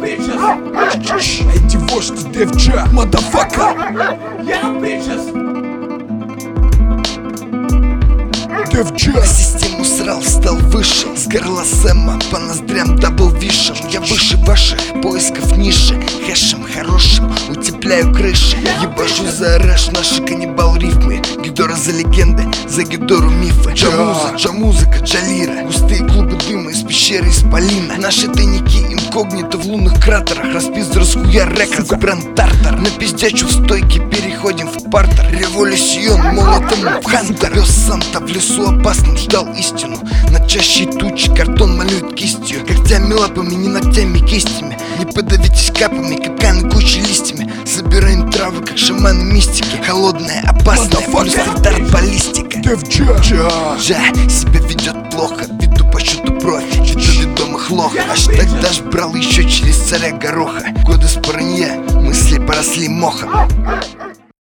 Эти вожди девча, мадафака. Девча. Систему срал, стал выше. С горла Сэма по ноздрям дабл вишем. Я выше ваших поисков ниши. Хэшем хорошим утепляю крыши. Ебашу за рэш, наши каннибал рифмы. Гидора за легенды, за Гидору мифы. Джа-музыка, джалира. Густые клубы дыма из пещеры исполина. Наши тайники инкогнито в лунных кратерах. Распиздр хуя рекордс, бренд Тартар. Напиздячу в стойке, переходим в партер. Революцион, молотом в хантер. Вез Санта в лесу опасным, ждал истину. Над чащей тучи картон малюет кистью. Когтями, лапами, не ногтями, кистями. Не подавитесь капами, капканы, кучей листьями. Собираем травы, как шаманы мистики. Холодная, опасная, плюс стрит-арт, баллистика. Девча. Себя ведет плохо, веду по счету профи. Веду ведомых лох. Аж тогда ж брал еще через царя гороха. Годы споранья, мысли поросли мохом.